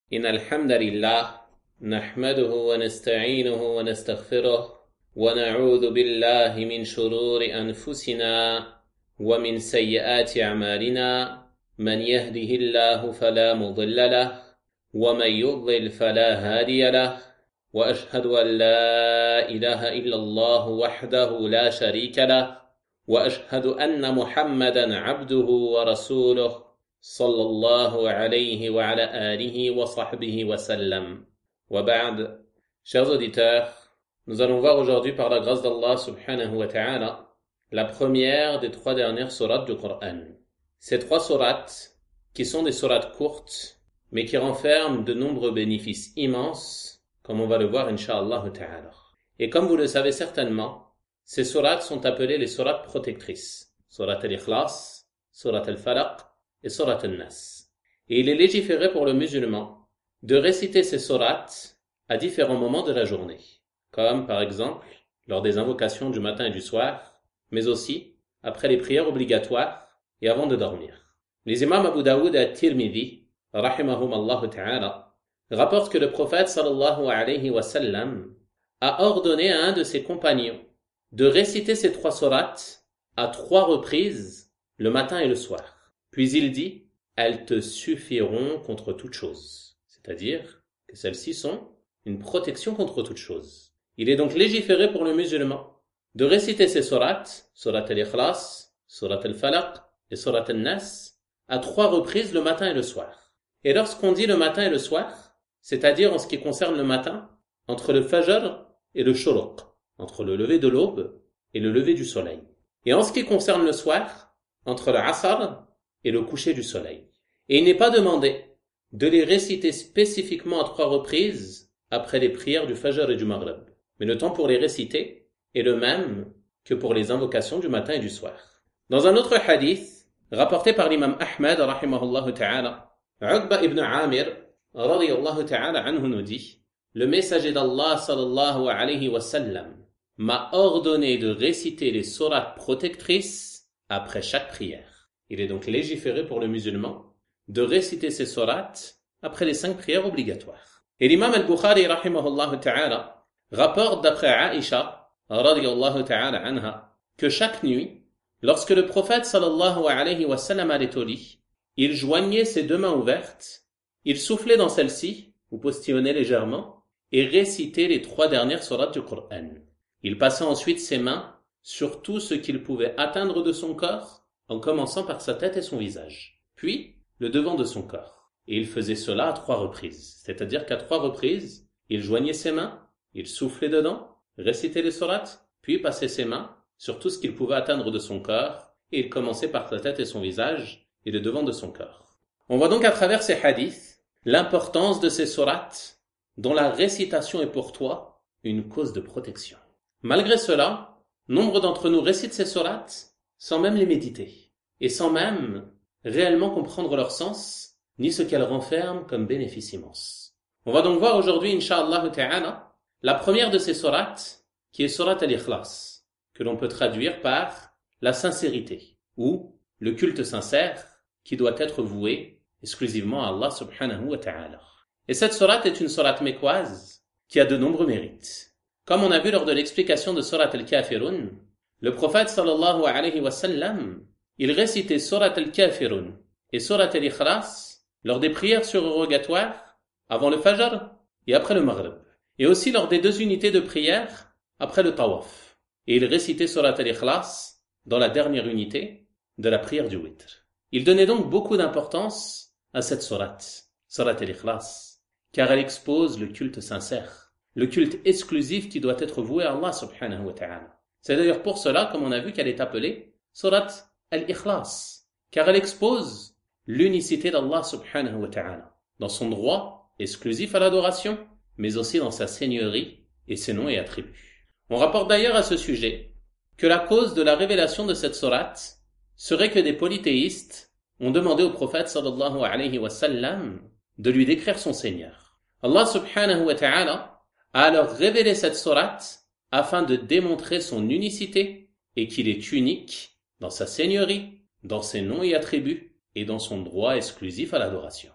إن الحمد لله نحمده ونستعينه ونستغفره ونعوذ بالله من شرور أنفسنا ومن سيئات أعمالنا من يهده الله فلا مضل له ومن يضلل فلا هادي له وأشهد أن لا إله إلا الله وحده لا شريك له وأشهد أن محمدا عبده ورسوله صلى الله عليه وعلى آله وصحبه وسلم. وبعد, chers auditeurs, nous allons voir aujourd'hui par la grâce d'Allah subhanahu wa ta'ala la première des 3 dernières sourates du Coran. Ces 3 sourates, qui sont des sourates courtes, mais qui renferment de nombreux bénéfices immenses, comme on va le voir incha'Allah ta'ala. Et comme vous le savez certainement, ces sourates sont appelées les sourates protectrices. Surat al-Ikhlas, Surat al-Falaq, et Surat al-Nas. Et il est légiféré pour le musulman de réciter ces sourates à différents moments de la journée, comme par exemple lors des invocations du matin et du soir, mais aussi après les prières obligatoires et avant de dormir. Les imams Abu Daoud et At-Tirmidhi, rahimahum Allah ta'ala, rapportent que le prophète sallallahu alayhi wa sallam a ordonné à un de ses compagnons de réciter ces 3 sourates à 3 reprises le matin et le soir. Puis il dit, elles te suffiront contre toute chose. C'est-à-dire que celles-ci sont une protection contre toute chose. Il est donc légiféré pour le musulman de réciter ces sourates, Surat al-Ikhlas, Surat al-Falaq et Surat al-Nas, à 3 reprises le matin et le soir. Et lorsqu'on dit le matin et le soir, c'est-à-dire en ce qui concerne le matin, entre le Fajr et le Shuruq, entre le lever de l'aube et le lever du soleil. Et en ce qui concerne le soir, entre le Asr et le coucher du soleil. Et il n'est pas demandé de les réciter spécifiquement à 3 reprises après les prières du Fajr et du Maghrib. Mais le temps pour les réciter est le même que pour les invocations du matin et du soir. Dans un autre hadith, rapporté par l'imam Ahmad, rahimahullah ta'ala, Uqba ibn Amir, radiyallahu ta'ala anhu nous dit, le messager d'Allah sallallahu alayhi wa sallam m'a ordonné de réciter les sourates protectrices après chaque prière. Il est donc légiféré pour le musulman de réciter ces sourates après les 5 prières obligatoires. Et l'imam al-Bukhari rahimahullah ta'ala rapporte d'après Aïcha radiyallahu ta'ala anha que chaque nuit, lorsque le prophète sallallahu alayhi wa sallam allait au lit, il joignait ses 2 mains ouvertes, il soufflait dans celles-ci, ou postillonnait légèrement, et récitait les 3 dernières sourates du Coran. Il passait ensuite ses mains sur tout ce qu'il pouvait atteindre de son corps, en commençant par sa tête et son visage, puis le devant de son corps. Et il faisait cela à 3 reprises, c'est-à-dire qu'à 3 reprises, il joignait ses mains, il soufflait dedans, récitait les sourates, puis passait ses mains sur tout ce qu'il pouvait atteindre de son corps, et il commençait par sa tête et son visage, et le devant de son corps. On voit donc à travers ces hadiths l'importance de ces sourates, dont la récitation est pour toi une cause de protection. Malgré cela, nombre d'entre nous récitent ces sourates sans même les méditer, et sans même réellement comprendre leur sens, ni ce qu'elles renferment comme bénéfice immense. On va donc voir aujourd'hui, incha'Allah ta'ala, la première de ces sourates, qui est Surat al-Ikhlas, que l'on peut traduire par la sincérité, ou le culte sincère, qui doit être voué exclusivement à Allah subhanahu wa ta'ala. Et cette sourate est une sourate mécoise, qui a de nombreux mérites. Comme on a vu lors de l'explication de Surat al-Kafirun, le prophète sallallahu alayhi wa sallam, il récitait Surat al-Kafirun et Surat al-Ikhlas lors des prières surrogatoires avant le Fajr et après le Maghrib, et aussi lors des 2 unités de prière après le Tawaf. Et il récitait Surat al-Ikhlas dans la dernière unité de la prière du Witr. Il donnait donc beaucoup d'importance à cette sourate, Surat al-Ikhlas, car elle expose le culte sincère, le culte exclusif qui doit être voué à Allah subhanahu wa ta'ala. C'est d'ailleurs pour cela, comme on a vu, qu'elle est appelée Surat al-Ikhlas, car elle expose l'unicité d'Allah subhanahu wa ta'ala, dans son droit exclusif à l'adoration, mais aussi dans sa seigneurie et ses noms et attributs. On rapporte d'ailleurs à ce sujet que la cause de la révélation de cette sourate serait que des polythéistes ont demandé au prophète sallallahu alayhi wa sallam de lui décrire son Seigneur. Allah subhanahu wa ta'ala a alors révélé cette sourate afin de démontrer son unicité et qu'il est unique dans sa seigneurie, dans ses noms et attributs et dans son droit exclusif à l'adoration.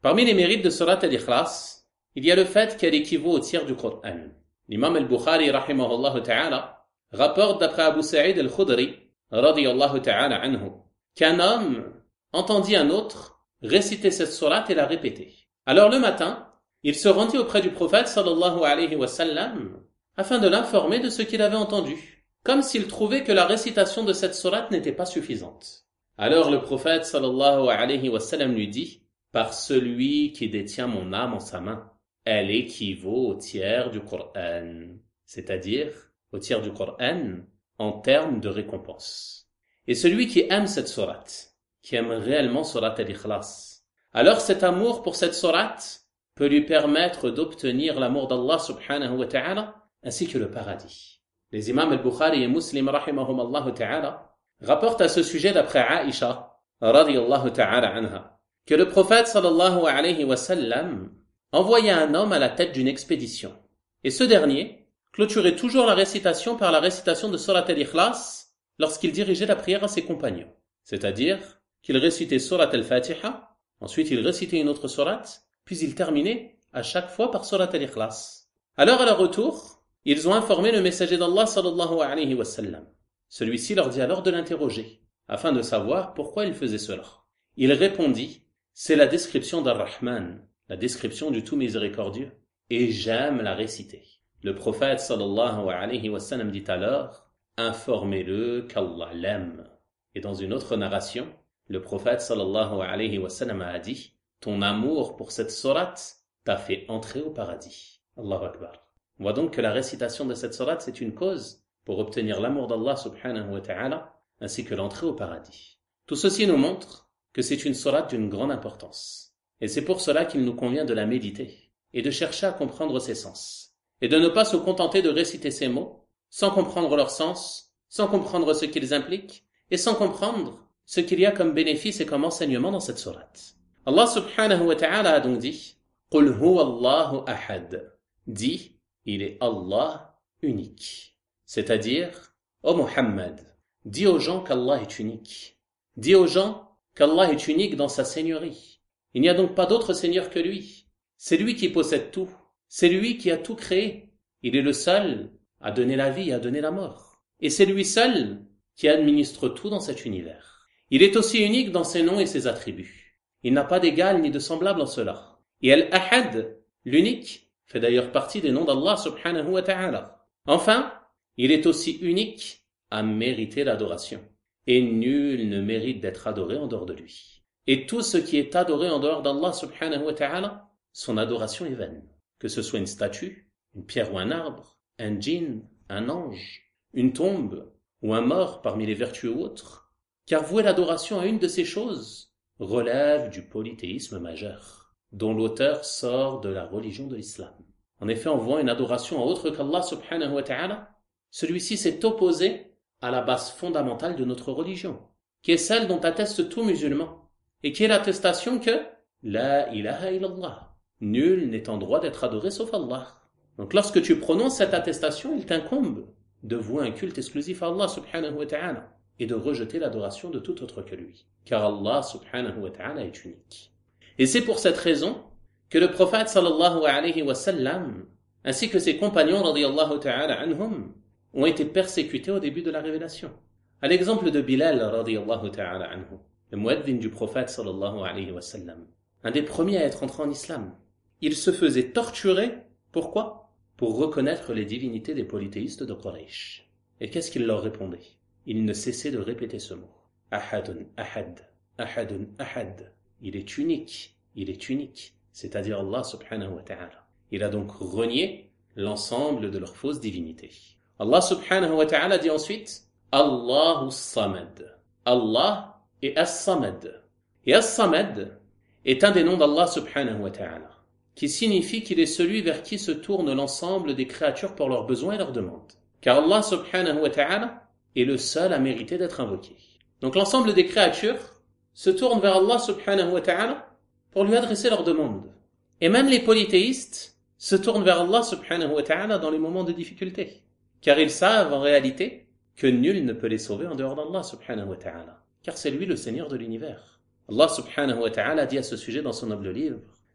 Parmi les mérites de Surat al-Ikhlas, il y a le fait qu'elle équivaut au tiers du Coran. L'imam al-Bukhari, rahimahullah ta'ala, rapporte d'après Abu Sa'id al-Khudri, radiyallahu ta'ala anhu, qu'un homme entendit un autre réciter cette sourate et la répéter. Alors le matin, il se rendit auprès du prophète sallallahu alayhi wa sallam afin de l'informer de ce qu'il avait entendu, comme s'il trouvait que la récitation de cette sourate n'était pas suffisante. Alors le prophète sallallahu alayhi wa sallam lui dit: par celui qui détient mon âme en sa main, elle équivaut au tiers du Coran, c'est-à-dire au tiers du Coran en termes de récompense. Et celui qui aime cette sourate, qui aime réellement Surat al-Ikhlas, alors cet amour pour cette sourate peut lui permettre d'obtenir l'amour d'Allah subhanahu wa ta'ala ainsi que le paradis. Les imams al-Bukhari et Muslim rahimahumallahu ta'ala rapportent à ce sujet d'après Aïcha radiyallahu ta'ala anha que le prophète sallallahu alayhi wa sallam envoyait un homme à la tête d'une expédition et ce dernier clôturait toujours la récitation par la récitation de Surat al-Ikhlas lorsqu'il dirigeait la prière à ses compagnons, c'est-à-dire qu'il récitait Surat al-Fatiha, ensuite il récitait une autre sourate, puis il terminait à chaque fois par Surat al-Ikhlas. Alors à leur retour, ils ont informé le messager d'Allah sallallahu alayhi wa sallam. Celui-ci leur dit alors de l'interroger, afin de savoir pourquoi il faisait cela. Il répondit: c'est la description d'Ar-Rahman, la description du tout miséricordieux, et j'aime la réciter. Le prophète sallallahu alayhi wa sallam dit alors: informez-le qu'Allah l'aime. Et dans une autre narration, le prophète sallallahu alayhi wa sallam a dit: ton amour pour cette sourate t'a fait entrer au paradis. Allahu Akbar. On voit donc que la récitation de cette sourate, c'est une cause pour obtenir l'amour d'Allah subhanahu wa ta'ala, ainsi que l'entrée au paradis. Tout ceci nous montre que c'est une sourate d'une grande importance. Et c'est pour cela qu'il nous convient de la méditer, et de chercher à comprendre ses sens, et de ne pas se contenter de réciter ces mots, sans comprendre leur sens, sans comprendre ce qu'ils impliquent, et sans comprendre ce qu'il y a comme bénéfice et comme enseignement dans cette sourate. Allah subhanahu wa ta'ala a donc dit: Qul huwa Allahu ahad. Dis, il est Allah unique. C'est-à-dire, ô Muhammad, dis aux gens qu'Allah est unique. Dis aux gens qu'Allah est unique dans sa seigneurie. Il n'y a donc pas d'autre seigneur que lui. C'est lui qui possède tout. C'est lui qui a tout créé. Il est le seul à donner la vie et à donner la mort. Et c'est lui seul qui administre tout dans cet univers. Il est aussi unique dans ses noms et ses attributs. Il n'a pas d'égal ni de semblable en cela. Et Al-Ahad, l'unique, fait d'ailleurs partie des noms d'Allah subhanahu wa ta'ala. Enfin, il est aussi unique à mériter l'adoration. Et nul ne mérite d'être adoré en dehors de lui. Et tout ce qui est adoré en dehors d'Allah subhanahu wa ta'ala, son adoration est vaine. Que ce soit une statue, une pierre ou un arbre, un djinn, un ange, une tombe ou un mort parmi les vertueux ou autres. Car vouer l'adoration à une de ces choses relève du polythéisme majeur, dont l'auteur sort de la religion de l'islam. En effet, en vouant une adoration à autre qu'Allah subhanahu wa ta'ala, celui-ci s'est opposé à la base fondamentale de notre religion, qui est celle dont atteste tout musulman, et qui est l'attestation que La ilaha illallah, nul n'est en droit d'être adoré sauf Allah. Donc lorsque tu prononces cette attestation, il t'incombe de vouer un culte exclusif à Allah subhanahu wa ta'ala, et de rejeter l'adoration de tout autre que lui. Car Allah subhanahu wa ta'ala est unique. Et c'est pour cette raison que le prophète sallallahu alayhi wa sallam, ainsi que ses compagnons radiyallahu ta'ala anhum, ont été persécutés au début de la révélation. À l'exemple de Bilal radiyallahu ta'ala anhu, le mueddin du prophète sallallahu alayhi wa sallam, un des premiers à être entré en islam. Il se faisait torturer, pourquoi? Pour reconnaître les divinités des polythéistes de Quraysh. Et qu'est-ce qu'il leur répondait? Il ne cessait de répéter ce mot. Ahadun ahad, ahadun ahad. Il est unique, c'est-à-dire Allah subhanahu wa ta'ala. Il a donc renié l'ensemble de leurs fausses divinités. Allah subhanahu wa ta'ala dit ensuite Allahu samad. Allah est as-samad. Et as-samad est un des noms d'Allah subhanahu wa ta'ala, qui signifie qu'il est celui vers qui se tourne l'ensemble des créatures pour leurs besoins et leurs demandes. Car Allah subhanahu wa ta'ala est le seul à mériter d'être invoqué. Donc l'ensemble des créatures se tournent vers Allah subhanahu wa ta'ala pour lui adresser leurs demandes. Et même les polythéistes se tournent vers Allah subhanahu wa ta'ala dans les moments de difficulté. Car ils savent en réalité que nul ne peut les sauver en dehors d'Allah subhanahu wa ta'ala. Car c'est lui le Seigneur de l'univers. Allah subhanahu wa ta'ala dit à ce sujet dans son noble livre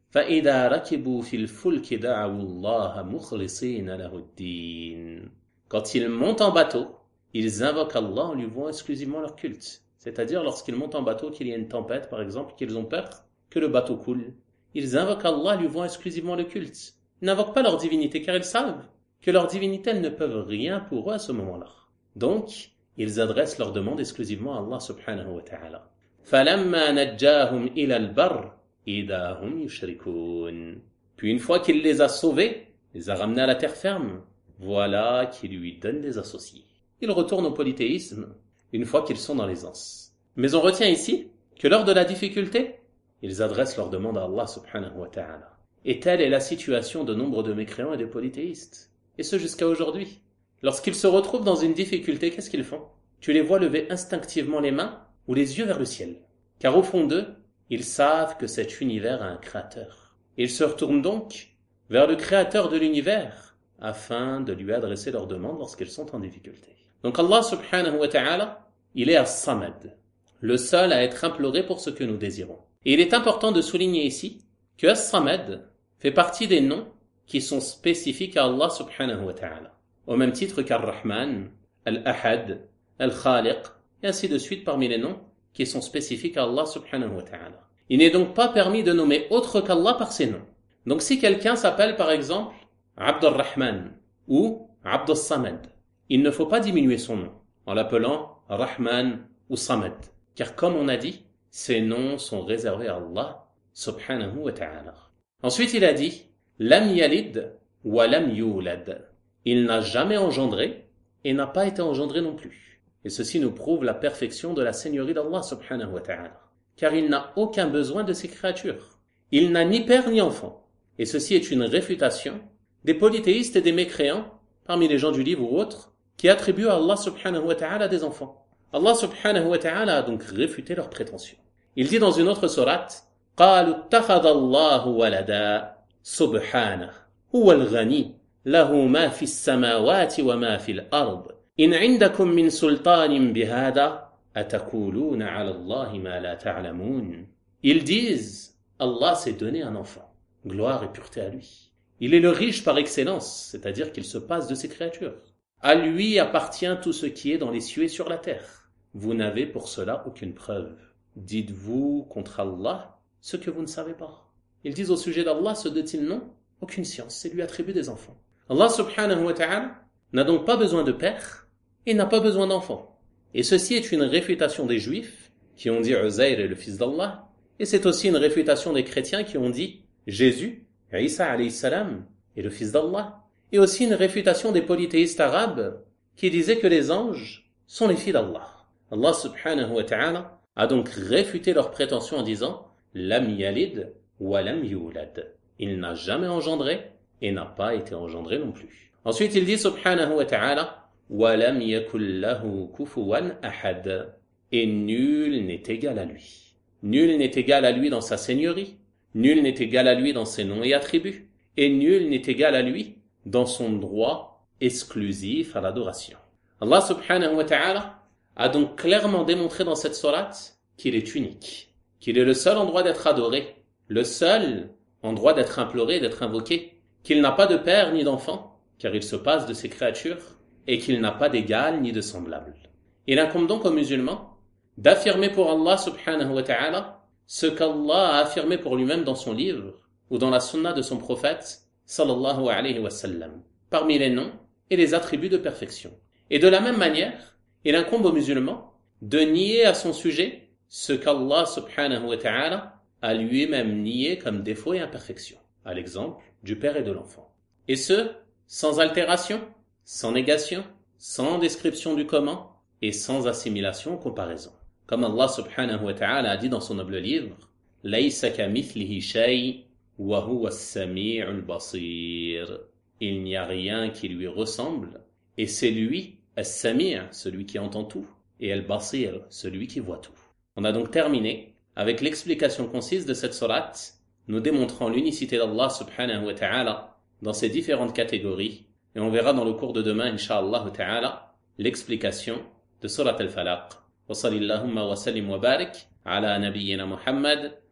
فإذا ركبوا في الفلك دعوا الله مخلصين له الدين. Quand ils montent en bateau, ils invoquent Allah en lui vouant exclusivement leur culte. C'est-à-dire lorsqu'ils montent en bateau, qu'il y a une tempête par exemple, qu'ils ont peur que le bateau coule, ils invoquent Allah en lui vouant exclusivement le culte. Ils n'invoquent pas leur divinité car ils savent que leur divinité ne peuvent rien pour eux à ce moment-là. Donc, ils adressent leur demande exclusivement à Allah subhanahu wa ta'ala. فَلَمَّا نَجَّاهُمْ إِلَى الْبَرِّ إِذَا هُمْ يُشْرِكُونَ. Puis une fois qu'il les a sauvés, les a ramenés à la terre ferme, voilà qu'il lui donne des associés. Ils retournent au polythéisme une fois qu'ils sont dans l'aisance. Mais on retient ici que lors de la difficulté, ils adressent leur demande à Allah subhanahu wa ta'ala. Et telle est la situation de nombre de mécréants et de polythéistes. Et ce jusqu'à aujourd'hui. Lorsqu'ils se retrouvent dans une difficulté, qu'est-ce qu'ils font? Tu les vois lever instinctivement les mains ou les yeux vers le ciel. Car au fond d'eux, ils savent que cet univers a un créateur. Ils se retournent donc vers le créateur de l'univers afin de lui adresser leurs demandes lorsqu'ils sont en difficulté. Donc Allah subhanahu wa ta'ala, il est as-Samad, le seul à être imploré pour ce que nous désirons. Et il est important de souligner ici que as-Samad fait partie des noms qui sont spécifiques à Allah subhanahu wa ta'ala. Au même titre qu'Ar-Rahman, Al-Ahad, Al-Khaliq, et ainsi de suite parmi les noms qui sont spécifiques à Allah subhanahu wa ta'ala. Il n'est donc pas permis de nommer autre qu'Allah par ses noms. Donc si quelqu'un s'appelle par exemple Abd-Ar-Rahman ou Abd-As-Samad, il ne faut pas diminuer son nom en l'appelant Rahman ou Samad. Car comme on a dit, ces noms sont réservés à Allah subhanahu wa ta'ala. Ensuite il a dit Lam yalid wa lam yulad. Il n'a jamais engendré et n'a pas été engendré non plus. Et ceci nous prouve la perfection de la seigneurie d'Allah subhanahu wa ta'ala. Car il n'a aucun besoin de ses créatures. Il n'a ni père ni enfant. Et ceci est une réfutation des polythéistes et des mécréants, parmi les gens du livre ou autres, qui attribuent à Allah subhanahu wa ta'ala des enfants. Allah subhanahu wa ta'ala a donc réfuté leurs prétentions. Il dit dans une autre sourate, قَالُوا اتَّخَذَ اللَّهُ وَلَدًا سُبْحَانَهُ هُوَ الْغَنِيُّ لَهُ مَا فِي السَّمَاوَاتِ وَمَا فِي الْأَرْضِ إِنْ عِنْدَكُمْ مِنْ سُلْطَانٍ بِهَذَا أَتَقُولُونَ عَلَى اللَّهِ مَا لَا تَعْلَمُونَ. Ils disent, Allah s'est donné un enfant, gloire et pureté à lui. Il est le riche par excellence, c'est-à dire qu'il se passe de ses créatures. À lui appartient tout ce qui est dans les cieux et sur la terre. Vous n'avez pour cela aucune preuve. Dites-vous contre Allah ce que vous ne savez pas. Ils disent au sujet d'Allah ce dit-il non? Aucune science, c'est lui attribuer des enfants. Allah subhanahu wa ta'ala n'a donc pas besoin de père et n'a pas besoin d'enfants. Et ceci est une réfutation des juifs qui ont dit Uzair est le fils d'Allah, et c'est aussi une réfutation des chrétiens qui ont dit Jésus, Isa alayhi salam, est le fils d'Allah, et aussi une réfutation des polythéistes arabes qui disaient que les anges sont les filles d'Allah. Allah subhanahu wa ta'ala a donc réfuté leurs prétentions en disant Lam yalid wa lam yulad. Il n'a jamais engendré et n'a pas été engendré non plus. Ensuite il dit subhanahu wa ta'ala وَلَمْ يَكُنْ لَهُ كُفُوًا أَحَدٌ. Et nul n'est égal à lui. Nul n'est égal à lui dans sa seigneurie, nul n'est égal à lui dans ses noms et attributs, et nul n'est égal à lui dans son droit exclusif à l'adoration. Allah subhanahu wa ta'ala a donc clairement démontré dans cette sourate qu'il est unique, qu'il est le seul en droit d'être adoré, le seul en droit d'être imploré et d'être invoqué, qu'il n'a pas de père ni d'enfant, car il se passe de ses créatures, et qu'il n'a pas d'égal ni de semblable. Il incombe donc aux musulmans d'affirmer pour Allah subhanahu wa ta'ala ce qu'Allah a affirmé pour lui-même dans son livre ou dans la sunna de son prophète sallallahu alayhi wa sallam, parmi les noms et les attributs de perfection. Et de la même manière, il incombe aux musulmans de nier à son sujet ce qu'Allah subhanahu wa ta'ala a lui-même nié comme défaut et imperfection, à l'exemple du père et de l'enfant. Et ce, sans altération, sans négation, sans description du comment et sans assimilation ou comparaison. Comme Allah subhanahu wa ta'ala a dit dans son noble livre لَيْسَ كَمِثْلِهِ شَيْءٌ وَهُوَ السَّمِيعُ الْبَصِيرُ. Il n'y a rien qui lui ressemble et c'est lui, As-Sami', celui qui entend tout, et Al-Basir, celui qui voit tout. On a donc terminé avec l'explication concise de cette sourate, nous démontrant l'unicité d'Allah subhanahu wa ta'ala dans ses différentes catégories. Et on verra dans le cours de demain, incha'Allah ta'ala, l'explication de Surat al-Falaq. Wa sallallahu wa sallim wa barik ala nabiyyina Muhammad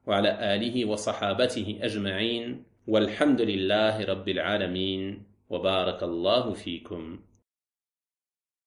وعلى آله وصحابته أجمعين والحمد لله رب العالمين وبارك الله فيكم.